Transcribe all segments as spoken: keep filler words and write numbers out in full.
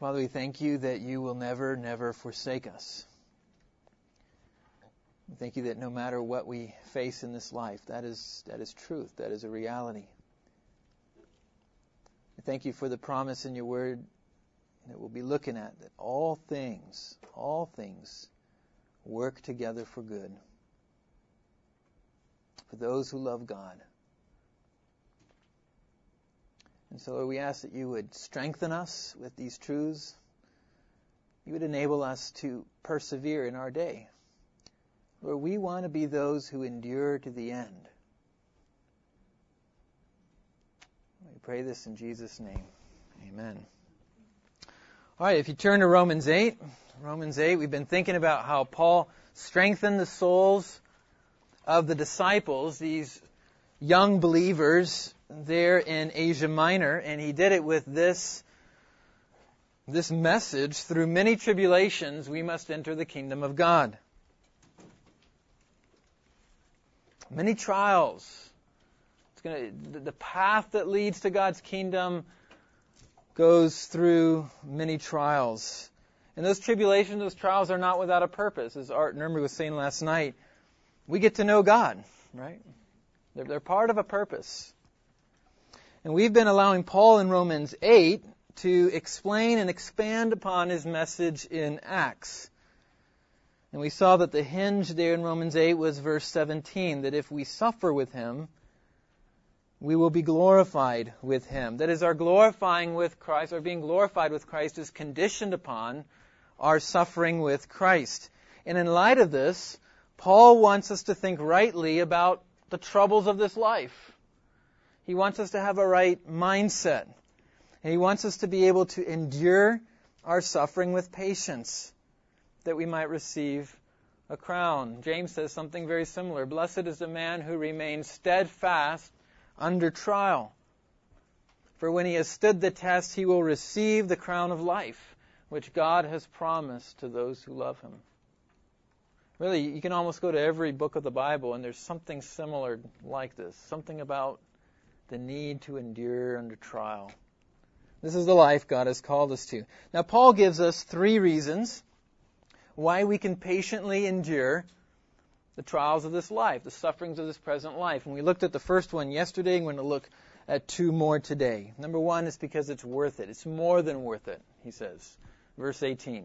Father, we thank you that you will never, never forsake us. We thank you that no matter what we face in this life, that is that is truth, that is a reality. I thank you for the promise in your word that we'll be looking at, that all things, all things work together for good for those who love God. And so, Lord, we ask that you would strengthen us with these truths. You would enable us to persevere in our day. Lord, we want to be those who endure to the end. We pray this in Jesus' name. Amen. All right, if you turn to Romans eight, Romans eight, we've been thinking about how Paul strengthened the souls of the disciples, these young believers there in Asia Minor, and he did it with this, this message: through many tribulations we must enter the kingdom of God. Many trials. It's going to, the path that leads to God's kingdom goes through many trials. And those tribulations, those trials are not without a purpose. As Art Nuremberg was saying last night, we get to know God, right? They're, they're part of a purpose. And we've been allowing Paul in Romans eight to explain and expand upon his message in Acts. And we saw that the hinge there in Romans eight was verse seventeen, that if we suffer with him, we will be glorified with him. That is, our glorifying with Christ, or being glorified with Christ, is conditioned upon our suffering with Christ. And in light of this, Paul wants us to think rightly about the troubles of this life. He wants us to have a right mindset. And he wants us to be able to endure our suffering with patience, that we might receive a crown. James says something very similar. Blessed is the man who remains steadfast under trial. For when he has stood the test, he will receive the crown of life, which God has promised to those who love him. Really, you can almost go to every book of the Bible, and there's something similar like this. Something about the need to endure under trial. This is the life God has called us to. Now, Paul gives us three reasons why we can patiently endure the trials of this life, the sufferings of this present life. And we looked at the first one yesterday. I'm going to look at two more today. Number one is because it's worth it. It's more than worth it, he says. Verse eighteen.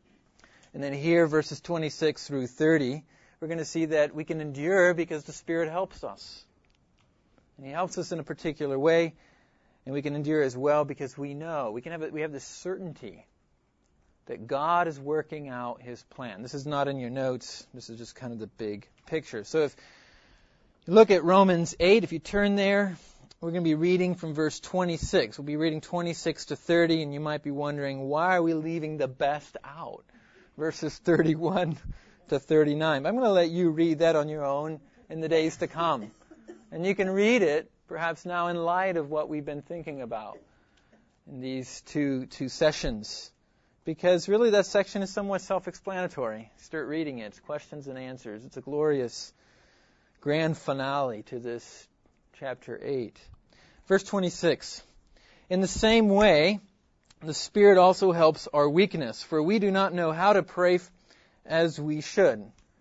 And then here, verses twenty-six through thirty, we're going to see that we can endure because the Spirit helps us. And he helps us in a particular way. And we can endure as well because we know, we can have we have this certainty that God is working out his plan. This is not in your notes. This is just kind of the big picture. So if you look at Romans eight, if you turn there, we're going to be reading from verse twenty-six. We'll be reading twenty-six to thirty, and you might be wondering, why are we leaving the best out? Verses thirty-one to thirty-nine. But I'm going to let you read that on your own in the days to come. And you can read it, perhaps now in light of what we've been thinking about in these two two sessions. Because really that section is somewhat self-explanatory. Start reading it. It's questions and answers. It's a glorious grand finale to this chapter eight. Verse twenty-six. In the same way, the Spirit also helps our weakness, for we do not know how to pray as we should.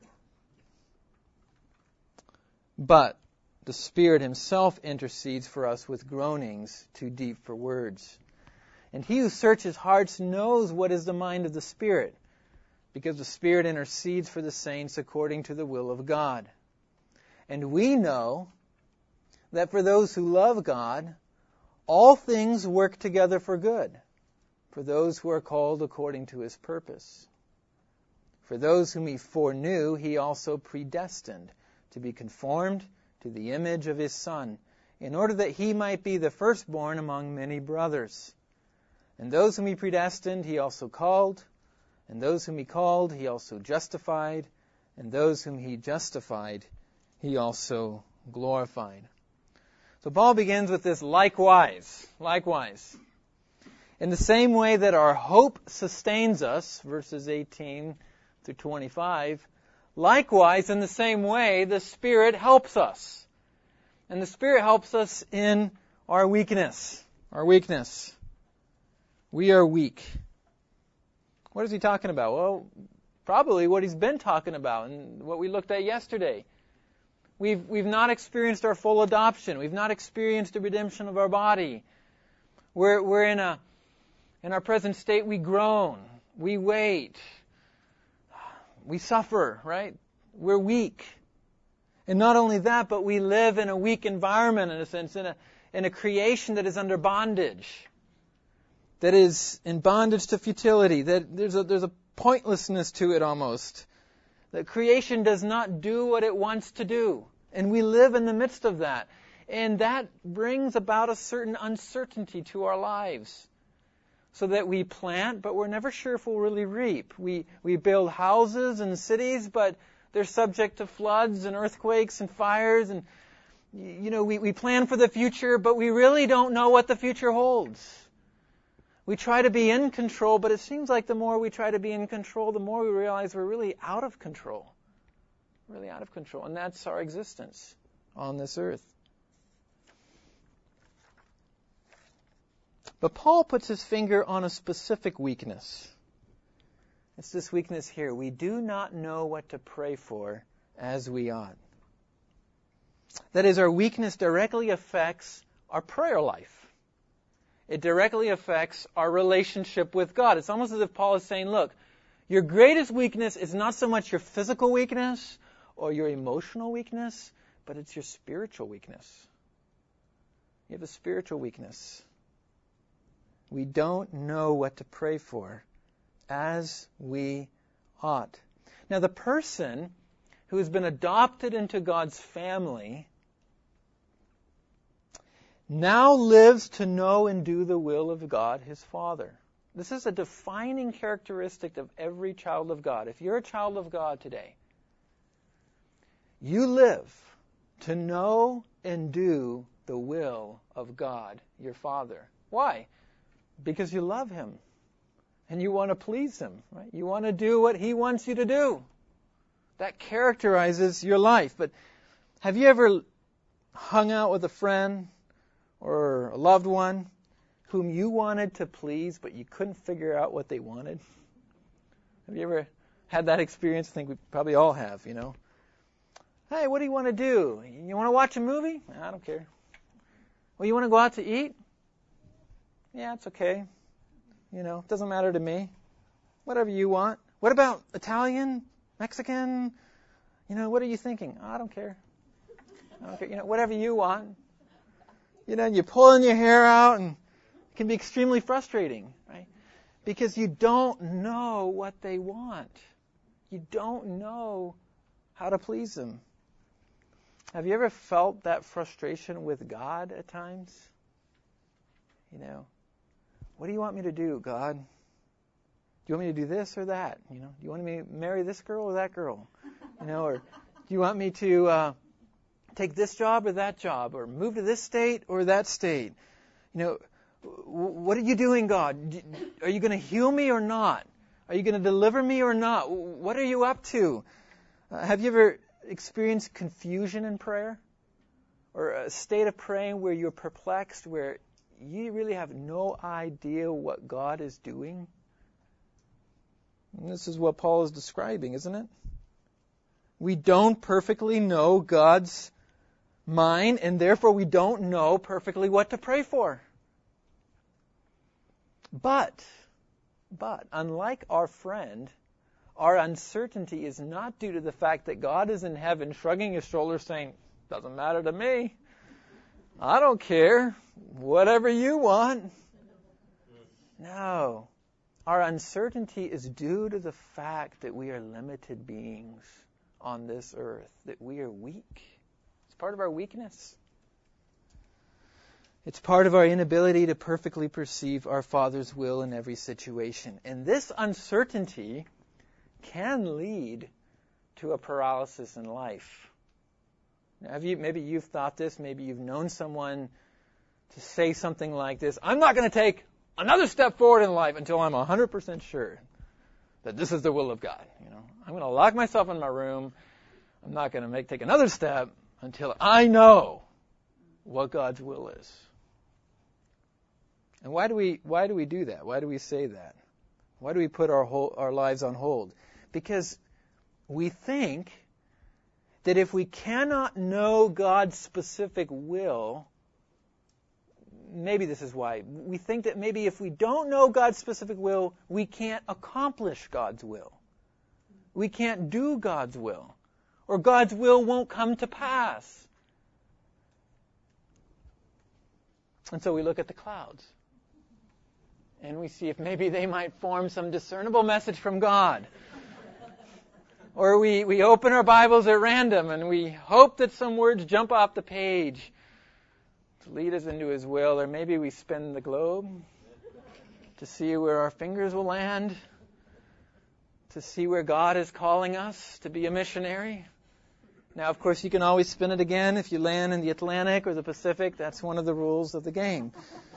But the Spirit himself intercedes for us with groanings too deep for words. And he who searches hearts knows what is the mind of the Spirit, because the Spirit intercedes for the saints according to the will of God. And we know that for those who love God, all things work together for good, for those who are called according to his purpose. For those whom he foreknew, he also predestined to be conformed to the image of his Son, in order that he might be the firstborn among many brothers. And those whom he predestined, he also called. And those whom he called, he also justified. And those whom he justified, he also glorified. So Paul begins with this likewise. Likewise. In the same way that our hope sustains us, verses eighteen through twenty-five, likewise, in the same way, the Spirit helps us. And the Spirit helps us in our weakness. Our weakness. We are weak. What is he talking about? Well, probably what he's been talking about and what we looked at yesterday. We've we've not experienced our full adoption. We've not experienced the redemption of our body. We're we're in a in our present state we groan, we wait, we suffer, right? We're weak. And not only that, but we live in a weak environment, in a sense, in a in a creation that is under bondage, that is in bondage to futility, that there's a there's a pointlessness to it almost. That creation does not do what it wants to do. And we live in the midst of that. And that brings about a certain uncertainty to our lives. So that we plant, but we're never sure if we'll really reap. We we build houses and cities, but they're subject to floods and earthquakes and fires. And, you know, we, we plan for the future, but we really don't know what the future holds. We try to be in control, but it seems like the more we try to be in control, the more we realize we're really out of control. Really out of control. And that's our existence on this earth. But Paul puts his finger on a specific weakness. It's this weakness here. We do not know what to pray for as we ought. That is, our weakness directly affects our prayer life. It directly affects our relationship with God. It's almost as if Paul is saying, look, your greatest weakness is not so much your physical weakness or your emotional weakness, but it's your spiritual weakness. You have a spiritual weakness. We don't know what to pray for as we ought. Now, the person who has been adopted into God's family now lives to know and do the will of God, his Father. This is a defining characteristic of every child of God. If you're a child of God today, you live to know and do the will of God, your Father. Why? Because you love him and you want to please him, right? You want to do what he wants you to do. That characterizes your life. But have you ever hung out with a friend or a loved one whom you wanted to please, but you couldn't figure out what they wanted? Have you ever had that experience? I think we probably all have, you know. Hey, what do you want to do? You want to watch a movie? I don't care. Well, you want to go out to eat? Yeah, it's okay. You know, it doesn't matter to me. Whatever you want. What about Italian, Mexican? You know, what are you thinking? Oh, I don't care. I don't care. You know, whatever you want. You know, you're pulling your hair out, and it can be extremely frustrating, right? Because you don't know what they want. You don't know how to please them. Have you ever felt that frustration with God at times? You know, what do you want me to do, God? Do you want me to do this or that? You know, do you want me to marry this girl or that girl? You know, or do you want me to uh, take this job or that job, or move to this state or that state? You know, what are you doing, God? Are you going to heal me or not? Are you going to deliver me or not? What are you up to? Uh, have you ever experienced confusion in prayer? Or a state of praying where you're perplexed, where you really have no idea what God is doing? And this is what Paul is describing, isn't it? We don't perfectly know God's mind, and therefore we don't know perfectly what to pray for. But, but, unlike our friend, our uncertainty is not due to the fact that God is in heaven shrugging his shoulders saying, doesn't matter to me. I don't care. Whatever you want. No. Our uncertainty is due to the fact that we are limited beings on this earth, that we are weak. It's part of our weakness. It's part of our inability to perfectly perceive our Father's will in every situation. And this uncertainty can lead to a paralysis in life. Now, have you, maybe you've thought this, maybe you've known someone to say something like this: I'm not going to take another step forward in life until I'm one hundred percent sure that this is the will of God. You know, I'm going to lock myself in my room. I'm not going to make take another step until I know what God's will is. And why do we why do we do that? Why do we say that? Why do we put our whole, our lives on hold? Because we think that if we cannot know God's specific will, maybe this is why, we think that maybe if we don't know God's specific will, we can't accomplish God's will. We can't do God's will. Or God's will won't come to pass. And so we look at the clouds. And we see if maybe they might form some discernible message from God. Or we, we open our Bibles at random and we hope that some words jump off the page to lead us into His will. Or maybe we spin the globe to see where our fingers will land, to see where God is calling us to be a missionary. Now, of course, you can always spin it again if you land in the Atlantic or the Pacific. That's one of the rules of the game.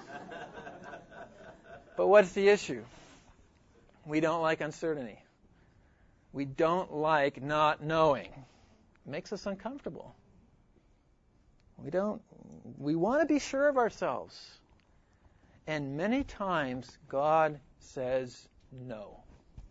But what's the issue? We don't like uncertainty. We don't like not knowing. It makes us uncomfortable. We don't, we want to be sure of ourselves. And many times God says no.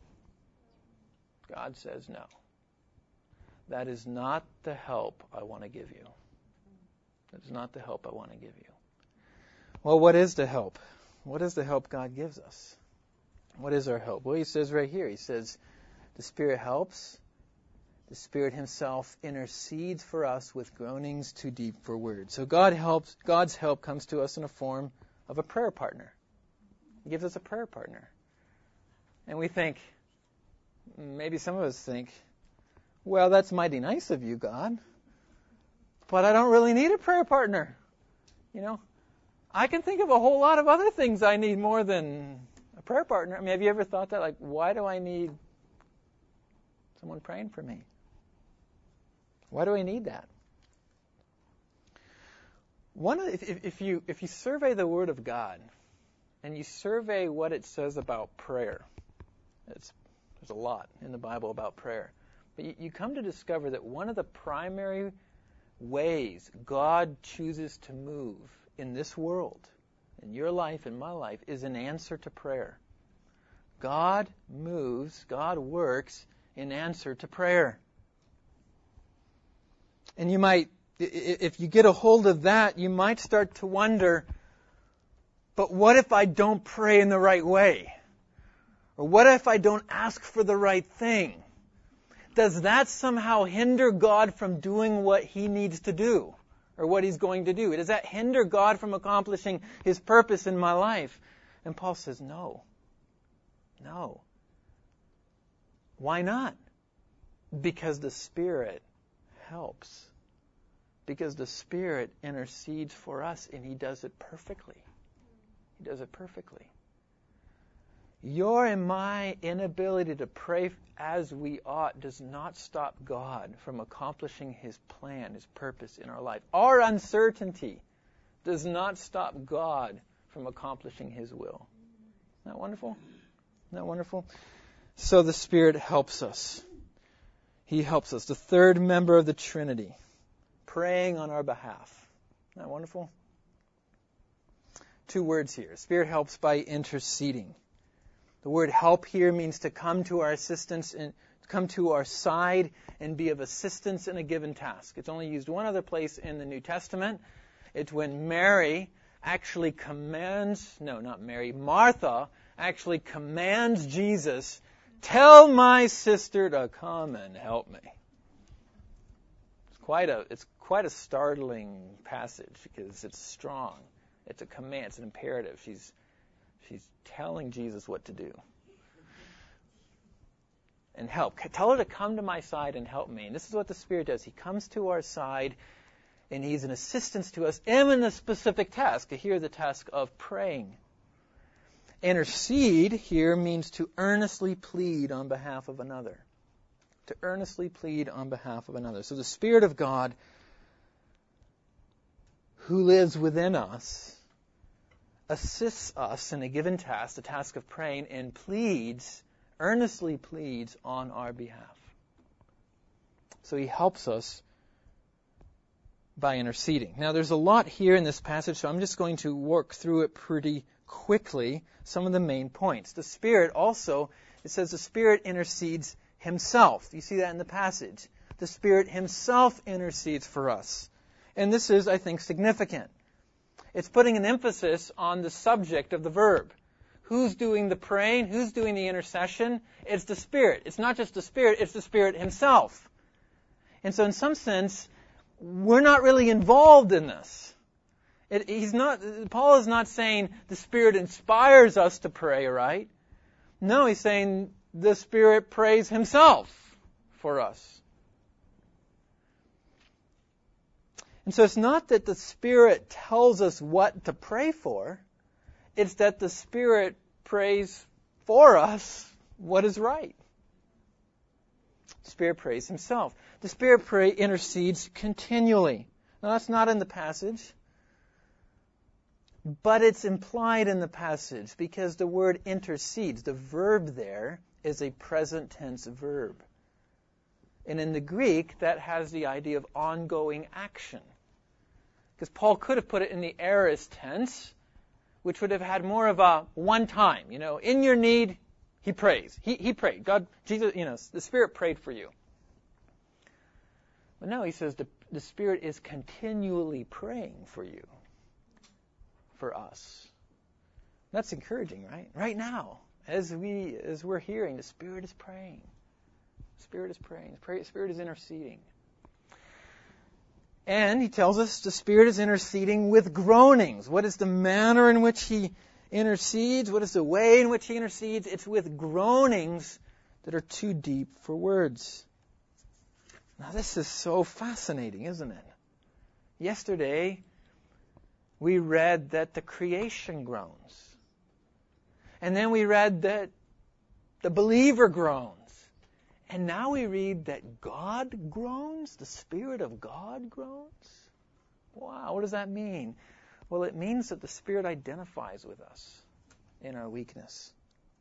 God says no. That is not the help I want to give you. That is not the help I want to give you. Well, what is the help? What is the help God gives us? What is our help? Well, He says right here, He says, the Spirit helps. The Spirit Himself intercedes for us with groanings too deep for words. So God helps. God's help comes to us in a form of a prayer partner. He gives us a prayer partner. And we think, maybe some of us think, well, that's mighty nice of you, God, but I don't really need a prayer partner. You know, I can think of a whole lot of other things I need more than a prayer partner. I mean, have you ever thought that? Like, why do I need someone praying for me? Why do I need that? One, if, if, if you if you survey the Word of God and you survey what it says about prayer, it's, there's a lot in the Bible about prayer. But you, you come to discover that one of the primary ways God chooses to move in this world, in your life, in my life, is an answer to prayer. God moves, God works in answer to prayer. And you might, if you get a hold of that, you might start to wonder, but what if I don't pray in the right way? Or what if I don't ask for the right thing? Does that somehow hinder God from doing what He needs to do? Or what He's going to do? Does that hinder God from accomplishing His purpose in my life? And Paul says, no. No. Why not? Because the Spirit helps. Because the Spirit intercedes for us, and He does it perfectly. He does it perfectly. Your and my inability to pray as we ought does not stop God from accomplishing His plan, His purpose in our life. Our uncertainty does not stop God from accomplishing His will. Isn't that wonderful? Isn't that wonderful? So the Spirit helps us. He helps us. The third member of the Trinity, praying on our behalf. Isn't that wonderful? Two words here. Spirit helps by interceding. The word help here means to come to our assistance and come to our side and be of assistance in a given task. It's only used one other place in the New Testament. It's when Mary actually commands, no, not Mary, Martha actually commands Jesus, tell my sister to come and help me. It's quite a, it's quite a startling passage because it's strong. It's a command, it's an imperative. She's She's telling Jesus what to do. And help. Tell her to come to my side and help me. And this is what the Spirit does. He comes to our side, and He's an assistance to us in the specific task. Here, the task of praying. Intercede here means to earnestly plead on behalf of another. To earnestly plead on behalf of another. So the Spirit of God, who lives within us, assists us in a given task, the task of praying, and pleads, earnestly pleads on our behalf. So He helps us by interceding. Now, there's a lot here in this passage, so I'm just going to work through it pretty quickly, some of the main points. The Spirit also, it says the Spirit intercedes Himself. You see that in the passage. The Spirit Himself intercedes for us. And this is, I think, significant. It's putting an emphasis on the subject of the verb. Who's doing the praying? Who's doing the intercession? It's the Spirit. It's not just the Spirit, it's the Spirit Himself. And so in some sense, we're not really involved in this. It, he's not. Paul is not saying the Spirit inspires us to pray, right? No, he's saying the Spirit prays Himself for us. And so it's not that the Spirit tells us what to pray for. It's that the Spirit prays for us what is right. The Spirit prays Himself. The Spirit pray intercedes continually. Now that's not in the passage, but it's implied in the passage because the word intercedes, the verb there, is a present tense verb. And in the Greek, that has the idea of ongoing action. Because Paul could have put it in the aorist tense, which would have had more of a one time. You know, in your need, he prays. He, he prayed. God, Jesus, you know, the Spirit prayed for you. But no, he says the, the Spirit is continually praying for you, for us. That's encouraging, right? Right now, as we as we're hearing, the Spirit is praying. The Spirit is praying. The Spirit is interceding. And he tells us the Spirit is interceding with groanings. What is the manner in which He intercedes? What is the way in which He intercedes? It's with groanings that are too deep for words. Now this is so fascinating, isn't it? Yesterday, we read that the creation groans. And then we read that the believer groans. And now we read that God groans, the Spirit of God groans. Wow, what does that mean? Well, it means that the Spirit identifies with us in our weakness.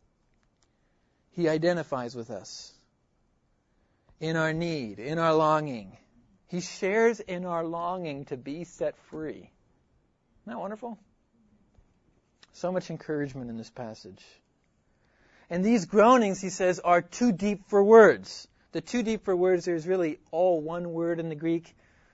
He identifies with us in our need, in our longing. He shares in our longing to be set free. Isn't that wonderful? So much encouragement in this passage. And these groanings, he says, are too deep for words. The too deep for words, there's really all one word in the Greek,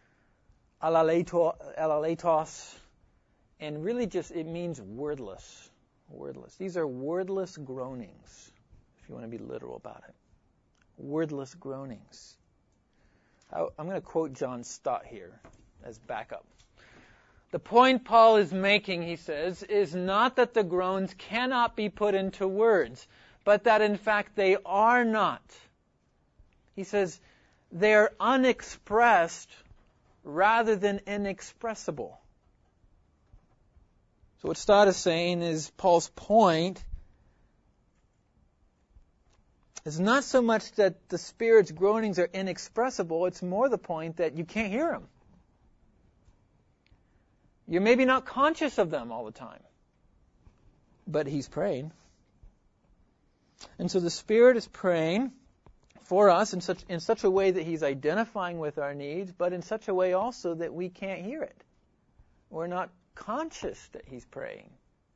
alaletos, and really just, it means wordless. Wordless. These are wordless groanings, if you want to be literal about it. Wordless groanings. I'm going to quote John Stott here as backup. The point Paul is making, he says, is not that the groans cannot be put into words, but that in fact they are not. He says they are unexpressed rather than inexpressible. So what Stott is saying is Paul's point is not so much that the Spirit's groanings are inexpressible, it's more the point that you can't hear them. You're maybe not conscious of them all the time. But He's praying. And so the Spirit is praying for us in such in such a way that He's identifying with our needs, but in such a way also that we can't hear it. We're not conscious that He's praying.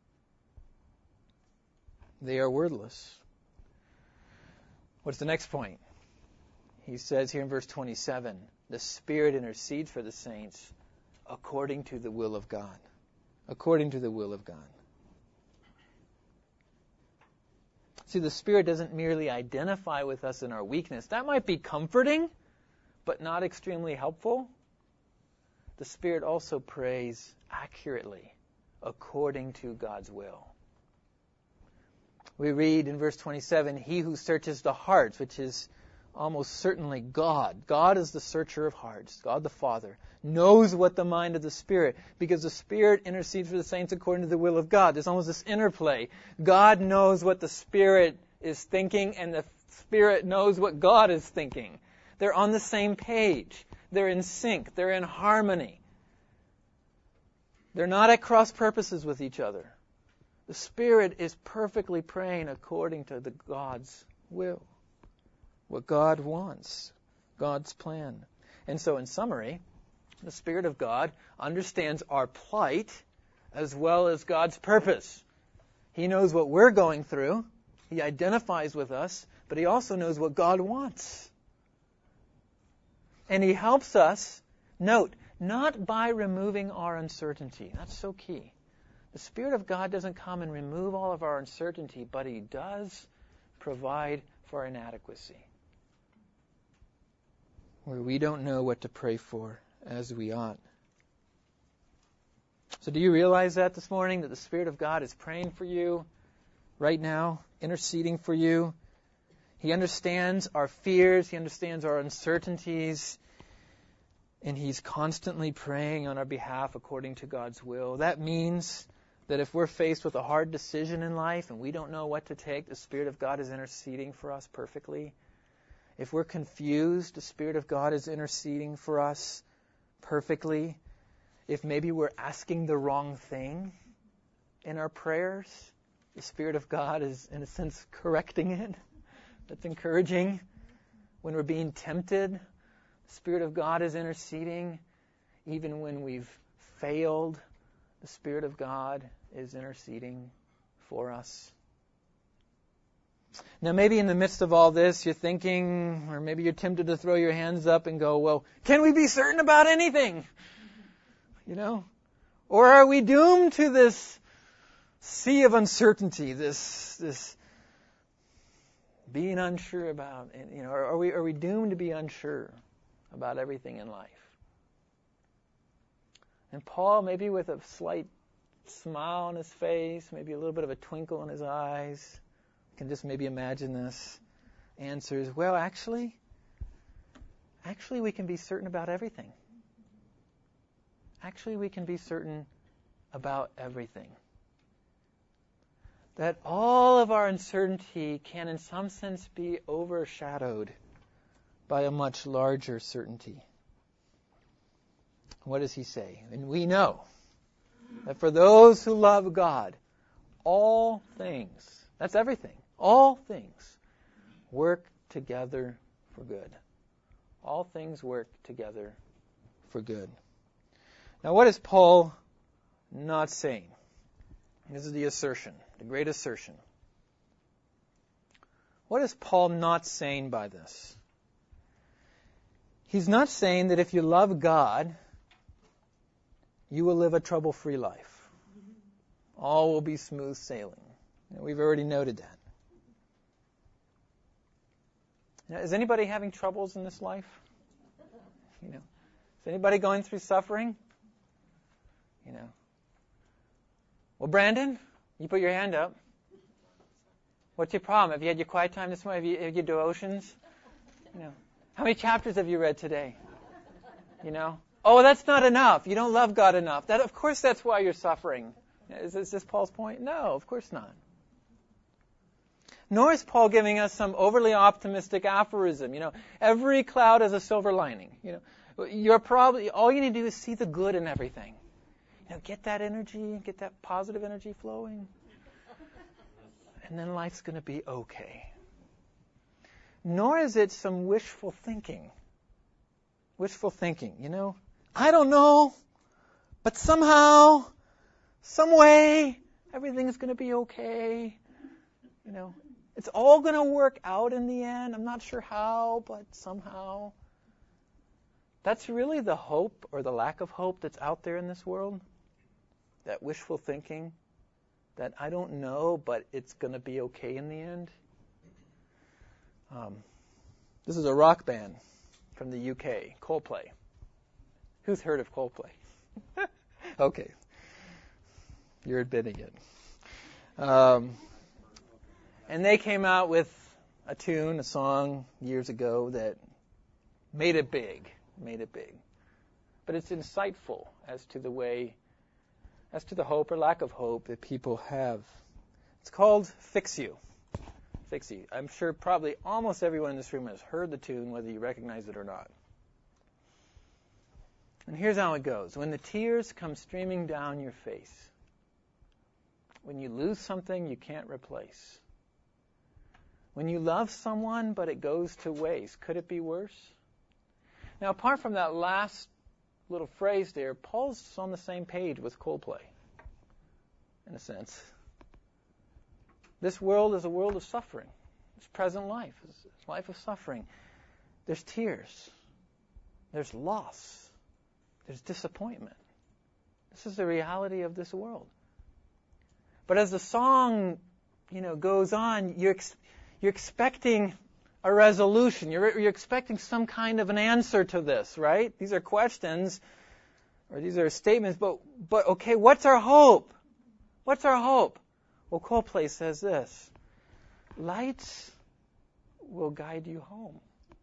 They are wordless. What's the next point? He says here in verse twenty-seven, the Spirit intercedes for the saints according to the will of God. According to the will of God. See, the Spirit doesn't merely identify with us in our weakness. That might be comforting, but not extremely helpful. The Spirit also prays accurately, according to God's will. We read in verse twenty-seven, He who searches the hearts, which is almost certainly God. God is the searcher of hearts. God the Father knows what the mind of the Spirit, because the Spirit intercedes for the saints according to the will of God. There's almost this interplay. God knows what the Spirit is thinking, and the Spirit knows what God is thinking. They're on the same page. They're in sync. They're in harmony. They're not at cross purposes with each other. The Spirit is perfectly praying according to the God's will. What God wants. God's plan. And so in summary, the Spirit of God, understands our plight as well as God's purpose. He knows what we're going through. He identifies with us, but He also knows what God wants. And He helps us, note, not by removing our uncertainty. That's so key. The Spirit of God doesn't come and remove all of our uncertainty, but He does provide for our inadequacy, where we don't know what to pray for as we ought. So do you realize that this morning, that the Spirit of God is praying for you right now, interceding for you? He understands our fears, He understands our uncertainties, and He's constantly praying on our behalf according to God's will. That means that if we're faced with a hard decision in life and we don't know what to take, the Spirit of God is interceding for us perfectly. If we're confused, the Spirit of God is interceding for us perfectly. If maybe we're asking the wrong thing in our prayers, the Spirit of God is, in a sense, correcting it. That's encouraging. When we're being tempted, the Spirit of God is interceding. Even when we've failed, the Spirit of God is interceding for us. Now, maybe in the midst of all this, you're thinking, or maybe you're tempted to throw your hands up and go, well, can we be certain about anything? You know? Or are we doomed to this sea of uncertainty, this this being unsure about, you know, are we are we doomed to be unsure about everything in life? And Paul, maybe with a slight smile on his face, maybe a little bit of a twinkle in his eyes, can just maybe imagine this, answers, well, actually, actually we can be certain about everything. Actually, we can be certain about everything. That all of our uncertainty can, in some sense, be overshadowed by a much larger certainty. What does he say? And we know that for those who love God, all things, that's everything, all things work together for good. All things work together for good. Now, what is Paul not saying? This is the assertion, the great assertion. What is Paul not saying by this? He's not saying that if you love God, you will live a trouble-free life. All will be smooth sailing. You know, we've already noted that. Now, is anybody having troubles in this life? You know, is anybody going through suffering? You know. Well, Brandon, you put your hand up. What's your problem? Have you had your quiet time this morning? Have you had your devotions? You know. How many chapters have you read today? You know. Oh, that's not enough. You don't love God enough. That, of course, that's why you're suffering. Is, is this Paul's point? No, of course not. Nor is Paul giving us some overly optimistic aphorism. You know, every cloud has a silver lining. You know, you're probably all you need to do is see the good in everything. You know, get that energy, get that positive energy flowing, and then life's going to be okay. Nor is it some wishful thinking. Wishful thinking, you know. I don't know, but somehow, some way, everything's going to be okay. You know, it's all going to work out in the end. I'm not sure how, but somehow. That's really the hope or the lack of hope that's out there in this world. That wishful thinking, that I don't know, but it's going to be okay in the end. Um, this is a rock band from the U K, Coldplay. Who's heard of Coldplay? Okay. You're admitting it. Um, and they came out with a tune, a song years ago that made it big, made it big. But it's insightful as to the way, as to the hope or lack of hope that people have. It's called Fix You. Fix You. I'm sure probably almost everyone in this room has heard the tune, whether you recognize it or not. And here's how it goes. When the tears come streaming down your face, when you lose something you can't replace, when you love someone but it goes to waste, could it be worse? Now, apart from that last little phrase there, Paul's on the same page with Coldplay, in a sense. This world is a world of suffering. This present life is a life of suffering. There's tears. There's loss. There's disappointment. This is the reality of this world. But as the song, you know, goes on, you're ex- you're expecting a resolution. You're you're expecting some kind of an answer to this, right? These are questions, or these are statements. But but okay, what's our hope? What's our hope? Well, Coldplay says this: lights will guide you home.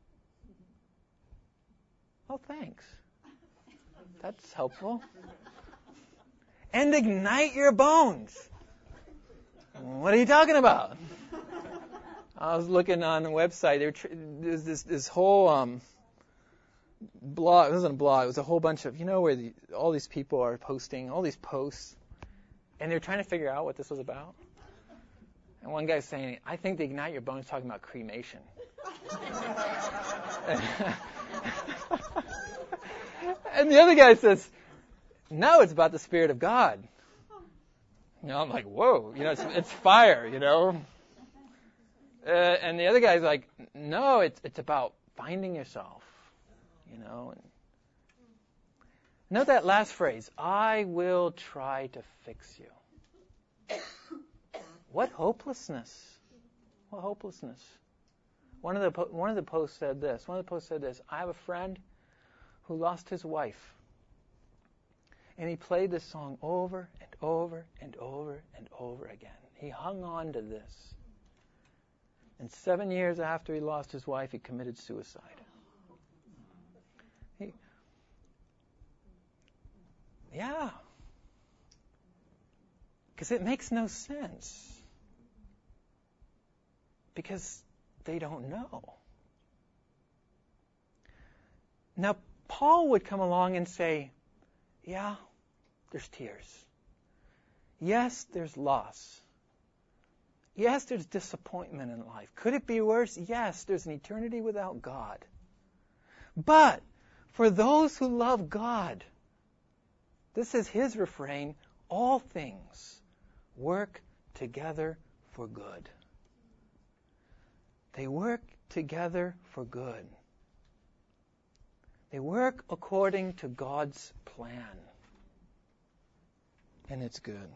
Oh, thanks. That's helpful. And ignite your bones. What are you talking about? I was looking on the website. There tr- there's this this whole um, blog. It wasn't a blog. It was a whole bunch of, you know, where the, all these people are posting all these posts, and they're trying to figure out what this was about. And one guy's saying, "I think the Ignite Your Bones is talking about cremation." And the other guy says, "No, it's about the Spirit of God." You know, I'm like, whoa, you know, it's, it's fire, you know. Uh, and the other guy's like, no, it's it's about finding yourself, you know. And note that last phrase, I will try to fix you. What hopelessness. What hopelessness. One of the po- one of the posts said this. One of the posts said this. I have a friend who lost his wife. And he played this song over and over and over and over again. He hung on to this. And seven years after he lost his wife, he committed suicide. He, yeah. Because it makes no sense. Because they don't know. Now, Paul would come along and say, yeah, there's tears. Yes, there's loss. Yes, there's disappointment in life. Could it be worse? Yes, there's an eternity without God. But for those who love God, this is his refrain, all things work together for good. They work together for good. They work according to God's plan. And it's good.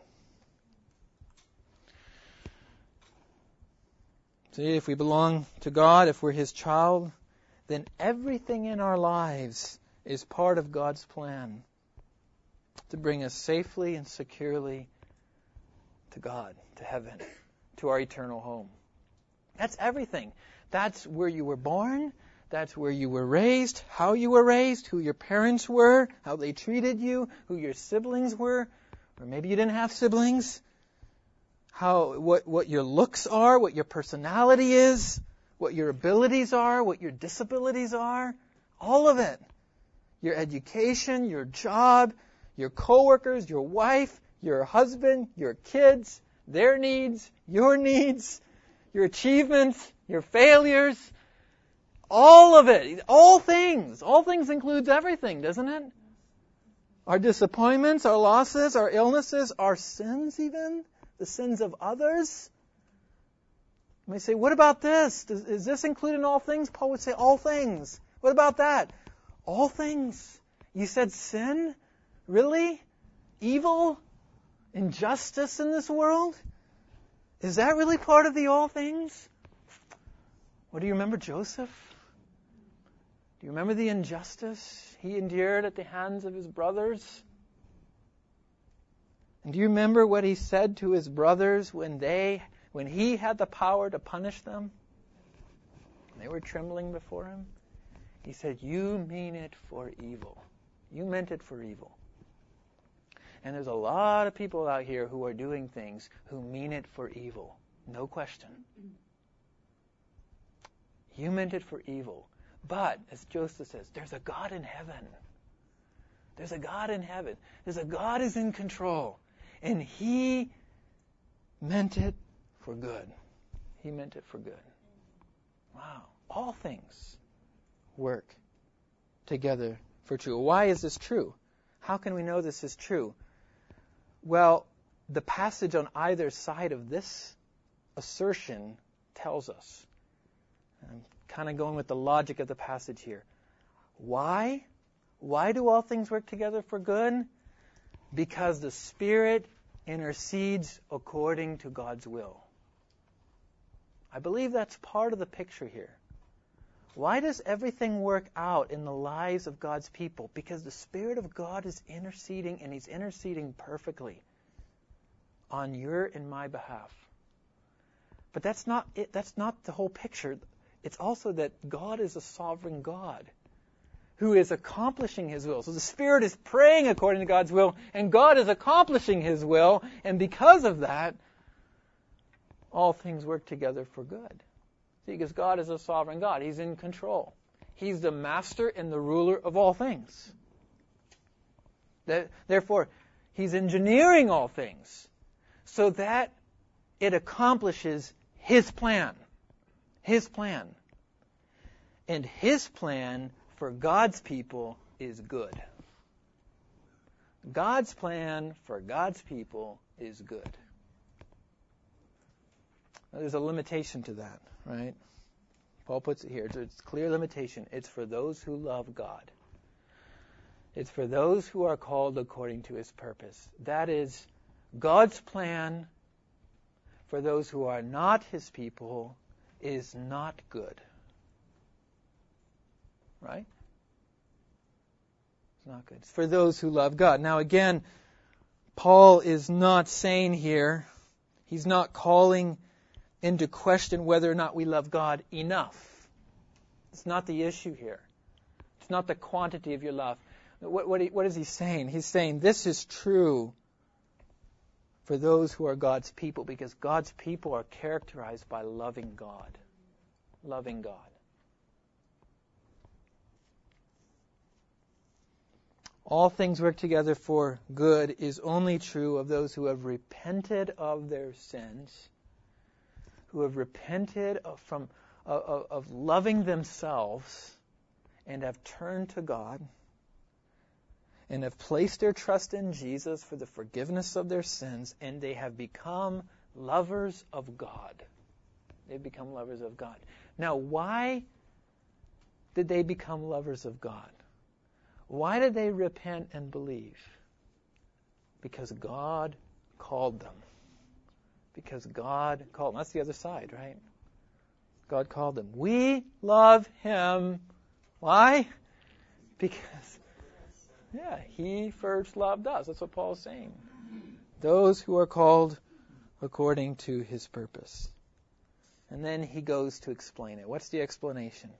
See, if we belong to God, if we're his child, then everything in our lives is part of God's plan to bring us safely and securely to God, to heaven, to our eternal home. That's everything. That's where you were born. That's where you were raised, how you were raised, who your parents were, how they treated you, who your siblings were, or maybe you didn't have siblings, how what, what your looks are, what your personality is, what your abilities are, what your disabilities are, all of it. Your education, your job, your coworkers, your wife, your husband, your kids, their needs, your needs, your achievements, your failures, all of it, all things. All things includes everything, doesn't it? Our disappointments, our losses, our illnesses, our sins even, the sins of others. You may say, what about this? Does, is this included in all things? Paul would say, all things. What about that? All things. You said sin? Really? Evil? Injustice in this world? Is that really part of the all things? What do you remember, Joseph? Do you remember the injustice he endured at the hands of his brothers? And do you remember what he said to his brothers when they, when he had the power to punish them? They were trembling before him. He said, you mean it for evil. You meant it for evil. And there's a lot of people out here who are doing things who mean it for evil. No question. You meant it for evil. But, as Joseph says, there's a God in heaven. There's a God in heaven. There's a God who's in control. And he meant it for good. He meant it for good. Wow. All things work together for true. Why is this true? How can we know this is true? Well, the passage on either side of this assertion tells us. I'm kind of going with the logic of the passage here. Why? Why do all things work together for good? Because the Spirit intercedes according to God's will. I believe that's part of the picture here. Why does everything work out in the lives of God's people? Because the Spirit of God is interceding, and He's interceding perfectly on your and my behalf. But that's not it. That's not the whole picture. It's also that God is a sovereign God who is accomplishing His will. So the Spirit is praying according to God's will, and God is accomplishing His will, and because of that, all things work together for good. See, because God is a sovereign God. He's in control. He's the master and the ruler of all things. Therefore, He's engineering all things so that it accomplishes His plan. His plan. And His plan for God's people is good. God's plan for God's people is good. Now, there's a limitation to that, right? Paul puts it here. It's a clear limitation. It's for those who love God. It's for those who are called according to His purpose. That is, God's plan for those who are not His people is not good. Right? It's not good. It's for those who love God. Now again, Paul is not saying here, he's not calling into question whether or not we love God enough. It's not the issue here. It's not the quantity of your love. What, what, what is he saying? He's saying this is true for those who are God's people, because God's people are characterized by loving God. Loving God. All things work together for good is only true of those who have repented of their sins, who have repented of, from, of, of loving themselves and have turned to God and have placed their trust in Jesus for the forgiveness of their sins, and they have become lovers of God. They've become lovers of God. Now, why did they become lovers of God? Why did they repent and believe? Because God called them. Because God called them. That's the other side, right? God called them. We love Him. Why? Because, yeah, He first loved us. That's what Paul's saying. Those who are called according to His purpose. And then he goes to explain it. What's the explanation?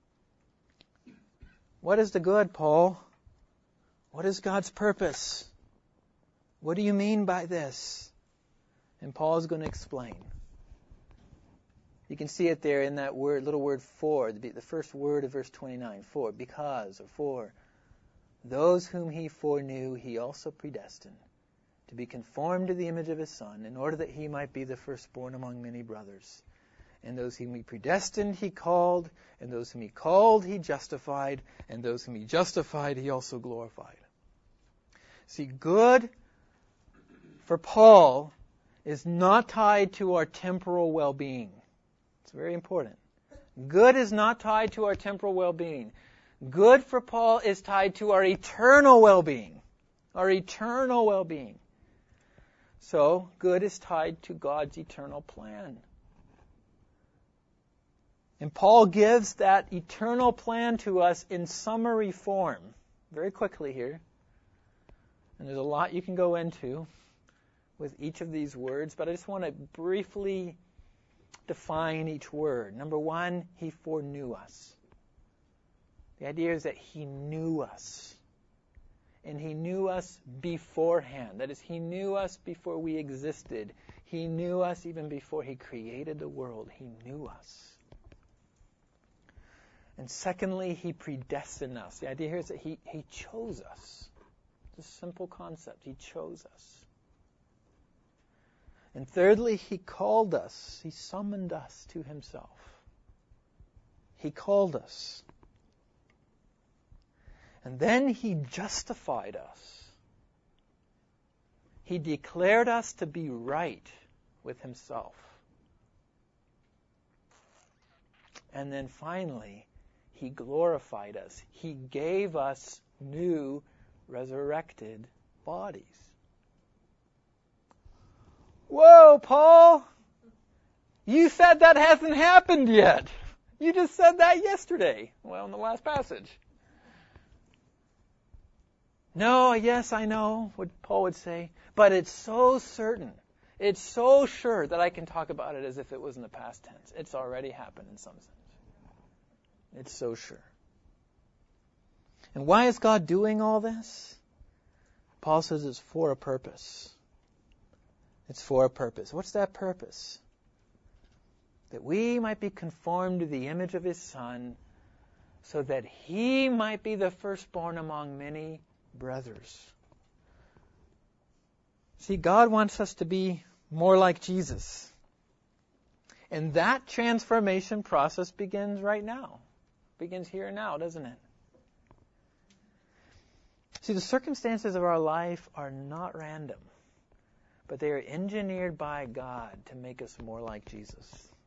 What is the good, Paul? What is God's purpose? What do you mean by this? And Paul is going to explain. You can see it there in that word, little word for, the first word of verse twenty-nine. For, because, or for. Those whom He foreknew, He also predestined to be conformed to the image of His Son, in order that He might be the firstborn among many brothers. And those whom He predestined, He called. And those whom He called, He justified. And those whom He justified, He also glorified. See, good for Paul is not tied to our temporal well-being. It's very important. Good is not tied to our temporal well-being. Good for Paul is tied to our eternal well-being. Our eternal well-being. So, good is tied to God's eternal plan. And Paul gives that eternal plan to us in summary form. Very quickly here. And there's a lot you can go into with each of these words, but I just want to briefly define each word. Number one, He foreknew us. The idea is that He knew us. And He knew us beforehand. That is, He knew us before we existed. He knew us even before He created the world. He knew us. And secondly, He predestined us. The idea here is that He, he chose us. It's a simple concept. He chose us. And thirdly, He called us. He summoned us to Himself. He called us. And then he justified us. He declared us to be right with himself. And then finally, he glorified us. He gave us new resurrected bodies. Whoa, Paul! You said that hasn't happened yet. You just said that yesterday. Well, in the last passage. No, yes, I know what Paul would say, but it's so certain. It's so sure that I can talk about it as if it was in the past tense. It's already happened in some sense. It's so sure. And why is God doing all this? Paul says it's for a purpose. It's for a purpose. What's that purpose? That we might be conformed to the image of his Son, so that he might be the firstborn among many brothers. See, God wants us to be more like Jesus. And that transformation process begins right now. Begins here and now, doesn't it? See, the circumstances of our life are not random, but they are engineered by God to make us more like Jesus.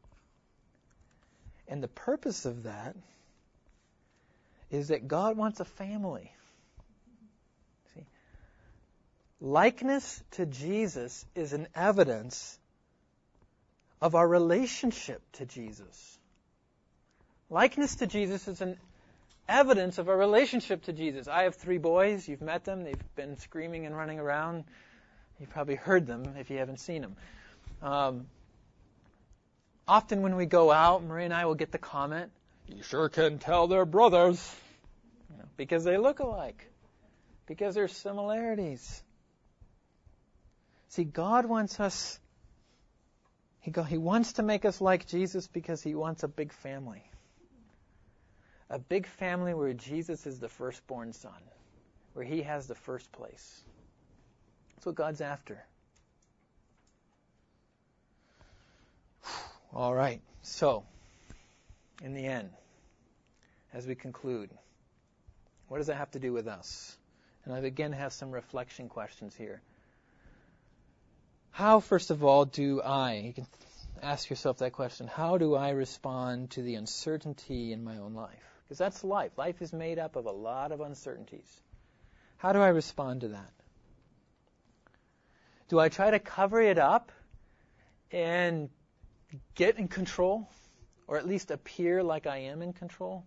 And the purpose of that is that God wants a family. See, likeness to Jesus is an evidence of our relationship to Jesus. Likeness to Jesus is an evidence of our relationship to Jesus. I have three boys. You've met them. They've been screaming and running around. You've probably heard them if you haven't seen them. Um, often when we go out, Marie and I will get the comment, "You sure can tell they're brothers," you know, because they look alike, because there's similarities. See, God wants us, he, go, he wants to make us like Jesus because he wants a big family. A big family where Jesus is the firstborn son, where he has the first place. That's what God's after. All right. So, in the end, as we conclude, what does that have to do with us? And I again have some reflection questions here. How, first of all, do I, you can ask yourself that question, how do I respond to the uncertainty in my own life? Because that's life. Life is made up of a lot of uncertainties. How do I respond to that? Do I try to cover it up and get in control, or at least appear like I am in control?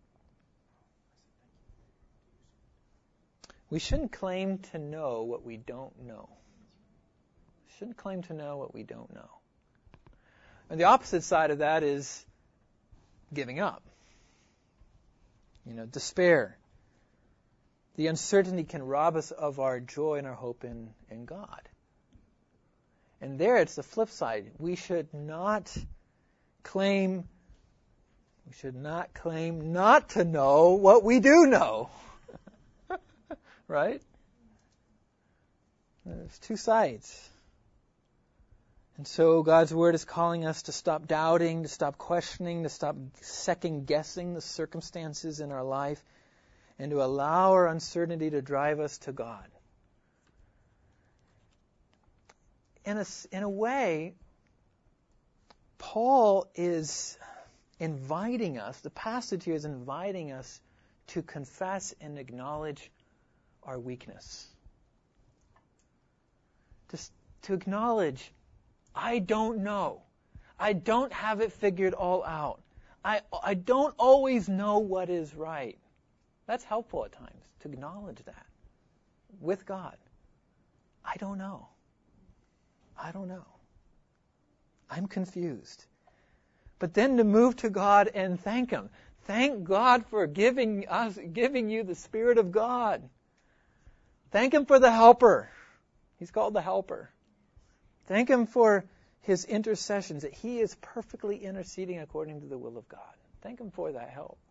We shouldn't claim to know what we don't know. We shouldn't claim to know what we don't know. And the opposite side of that is giving up. You know, despair. The uncertainty can rob us of our joy and our hope in, in God. And there it's the flip side. We should not claim, we should not claim not to know what we do know. Right? There's two sides. And so God's Word is calling us to stop doubting, to stop questioning, to stop second-guessing the circumstances in our life, and to allow our uncertainty to drive us to God. In a, in a way, Paul is inviting us, the passage here is inviting us to confess and acknowledge our weakness. Just to acknowledge, I don't know. I don't have it figured all out. I, I don't always know what is right. That's helpful at times, to acknowledge that with God. I don't know. I don't know. I'm confused. But then to move to God and thank Him. Thank God for giving us, giving you the Spirit of God. Thank Him for the helper. He's called the helper. Thank Him for His intercessions, that He is perfectly interceding according to the will of God. Thank Him for that help.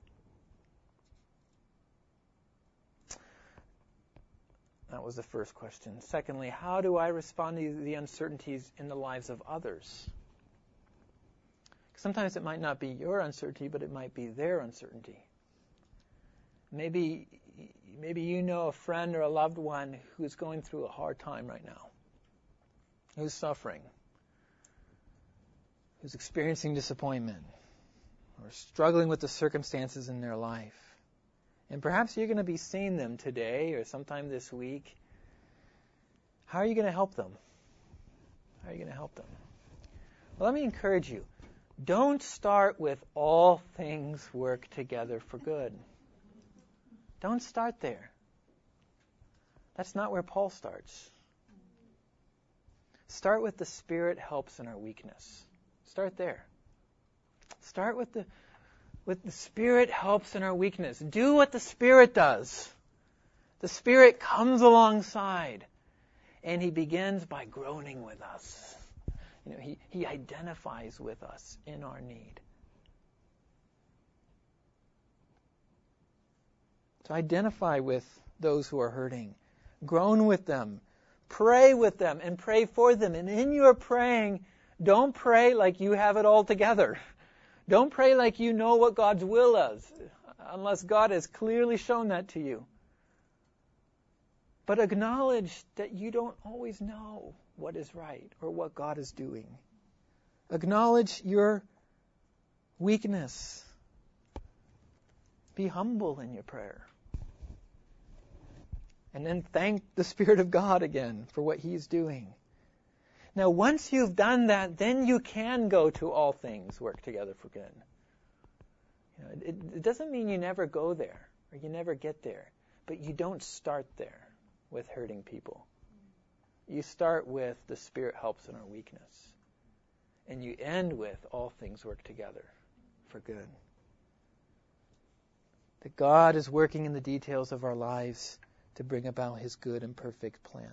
That was the first question. Secondly, how do I respond to the uncertainties in the lives of others? Sometimes it might not be your uncertainty, but it might be their uncertainty. Maybe maybe you know a friend or a loved one who's going through a hard time right now, who's suffering, who's experiencing disappointment, or struggling with the circumstances in their life. And perhaps you're going to be seeing them today or sometime this week. How are you going to help them? How are you going to help them? Well, let me encourage you. Don't start with all things work together for good. Don't start there. That's not where Paul starts. Start with the Spirit helps in our weakness. Start there. Start with the with the Spirit helps in our weakness. Do what the Spirit does. The Spirit comes alongside, and He begins by groaning with us. You know, He, He identifies with us in our need. To identify with those who are hurting. Groan with them. Pray with them and pray for them. And in your praying, don't pray like you have it all together. Don't pray like you know what God's will is, unless God has clearly shown that to you. But acknowledge that you don't always know what is right or what God is doing. Acknowledge your weakness. Be humble in your prayer. And then thank the Spirit of God again for what He's doing. Now, once you've done that, then you can go to all things work together for good. You know, it, it doesn't mean you never go there or you never get there, but you don't start there with hurting people. You start with the Spirit helps in our weakness, and you end with all things work together for good. That God is working in the details of our lives to bring about His good and perfect plan.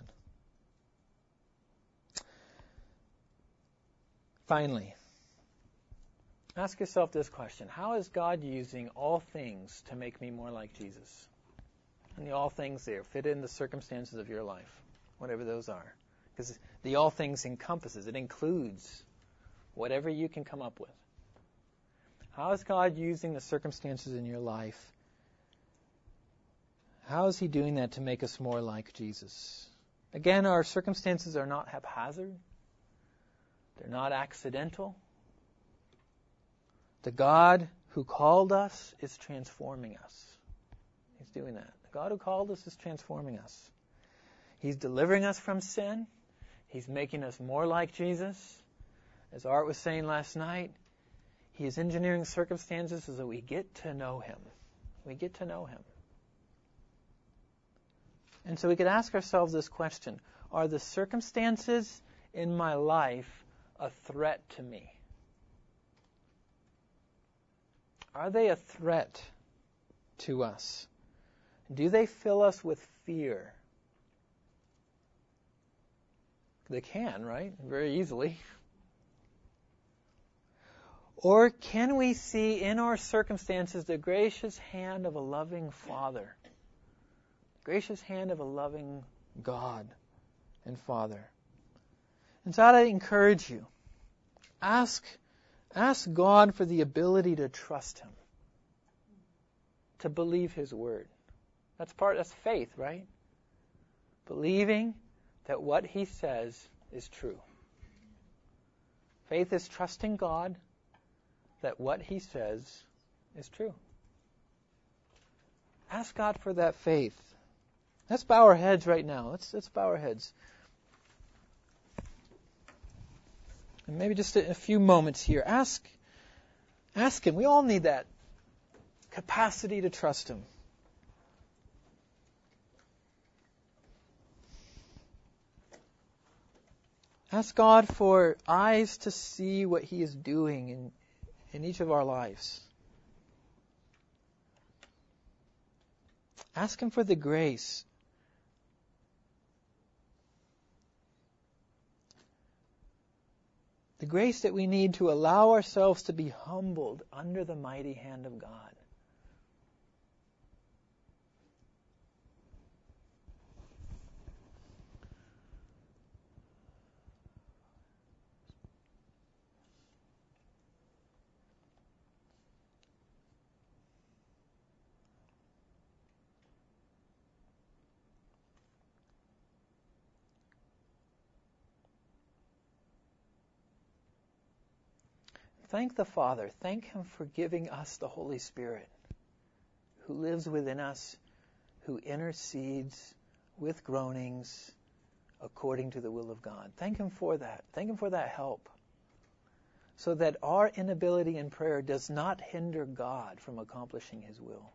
Finally, ask yourself this question. How is God using all things to make me more like Jesus? And the all things there fit in the circumstances of your life, whatever those are. Because the all things encompasses, it includes whatever you can come up with. How is God using the circumstances in your life? How is He doing that to make us more like Jesus? Again, our circumstances are not haphazard. They're not accidental. The God who called us is transforming us. He's doing that. The God who called us is transforming us. He's delivering us from sin. He's making us more like Jesus. As Art was saying last night, He is engineering circumstances so that we get to know Him. We get to know Him. And so we could ask ourselves this question. Are the circumstances in my life a threat to me? Are they a threat to us? Do they fill us with fear? They can, right? Very easily. Or can we see in our circumstances the gracious hand of a loving Father? Gracious hand of a loving God and Father. And so I'd encourage you. Ask, ask God for the ability to trust Him. To believe His word. That's part, that's faith, right? Believing that what He says is true. Faith is trusting God that what He says is true. Ask God for that faith. Let's bow our heads right now. Let's, let's bow our heads. And maybe just a, a few moments here. Ask, ask Him. We all need that capacity to trust Him. Ask God for eyes to see what He is doing in, in each of our lives. Ask Him for the grace The grace that we need to allow ourselves to be humbled under the mighty hand of God. Thank the Father. Thank Him for giving us the Holy Spirit who lives within us, who intercedes with groanings according to the will of God. Thank Him for that. Thank Him for that help. So that our inability in prayer does not hinder God from accomplishing His will.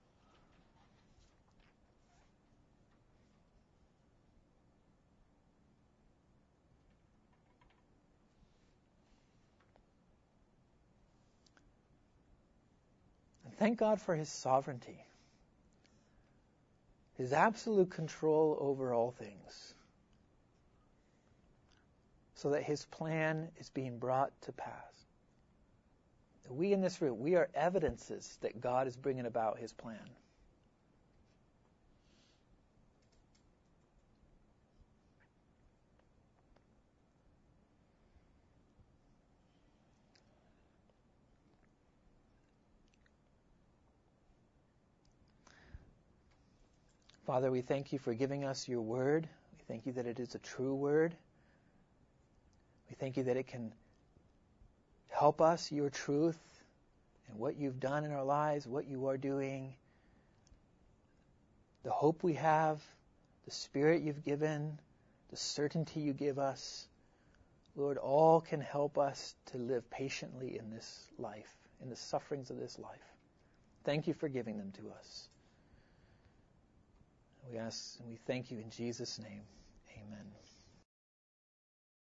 And thank God for His sovereignty, His absolute control over all things, so that His plan is being brought to pass. We in this room, we are evidences that God is bringing about His plan. Father, we thank You for giving us Your word. We thank You that it is a true word. We thank You that it can help us, Your truth, and what You've done in our lives, what You are doing, the hope we have, the Spirit You've given, the certainty You give us. Lord, all can help us to live patiently in this life, in the sufferings of this life. Thank You for giving them to us. We ask and we thank You in Jesus' name. Amen.